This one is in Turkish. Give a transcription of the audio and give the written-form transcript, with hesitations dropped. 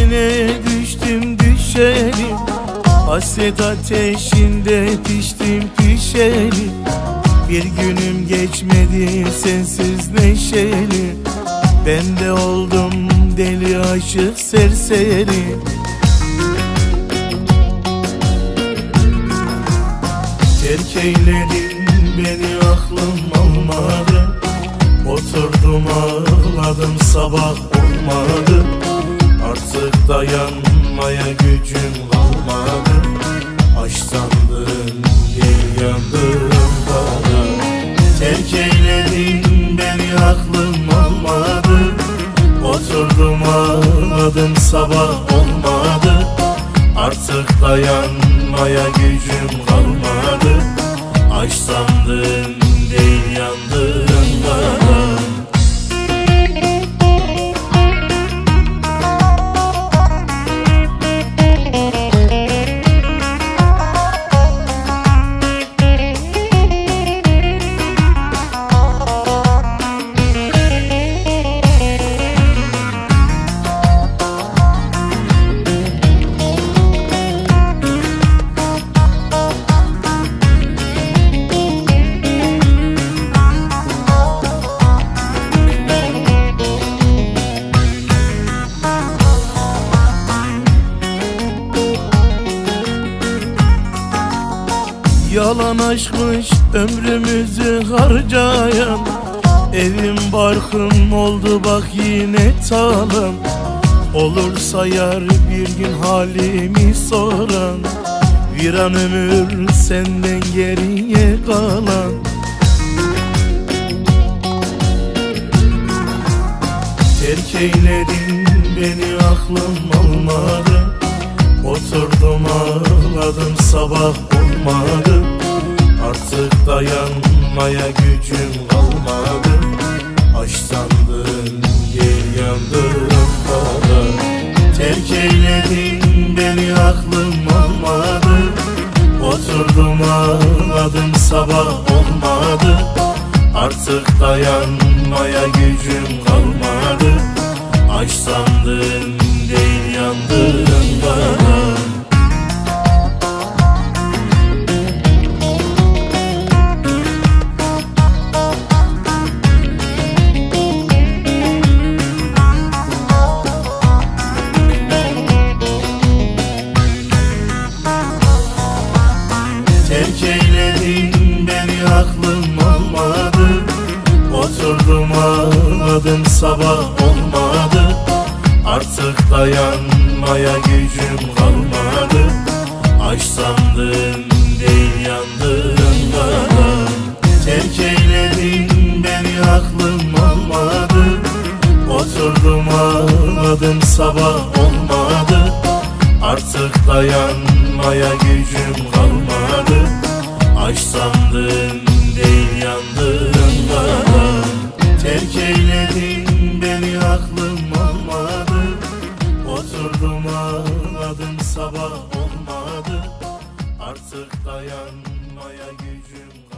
peşine düştüm düşerim, hasret ateşinde piştim pişerim. Bir günüm geçmedi sensiz neşeli, ben de oldum deli aşık serseri. Terk eyledin beni, aklım almadı. Oturdum ağladım, sabah olmadı. Artık dayanmaya gücüm kalmadı. Aşktandım bir yandım bana. Terk eyledin beni, aklım almadı. Oturdum ağladım, sabah olmadı. Artık dayanmaya gücüm kalmadı. Aşktandım değil yandım bana. Yalan aşkmış ömrümüzü harcayan, evim barkım oldu bak yine talan. Olursa yar bir gün halimi soran, bir an ömür senden geriye kalan. Terk eyledin beni, aklım almadı. Oturdum ağladım, sabah olmadı. Artık dayanmaya gücüm kalmadı. Aşktandım gel yandım bana. Terk eyledin beni, aklım almadı. Oturdum ağladım, sabah olmadı. Artık dayanmaya gücüm kalmadı. Aşktandım değil yandım bana. Terk eyledin beni, aklım almadı. Oturdum ağladım, sabah olmadı. Artık dayanmaya gücüm kalmadı. Aşktandım değil yandım bana. Terk eyledin beni, aklım almadı. Oturdum ağladım, sabah olmadı. Artık dayanmaya gücüm kalmadı. Aşktandım değil yandım bana. Terk eyledin beni, aklım almadı. Oturdum ağladım, sabah olmadı. Artık dayanmaya gücüm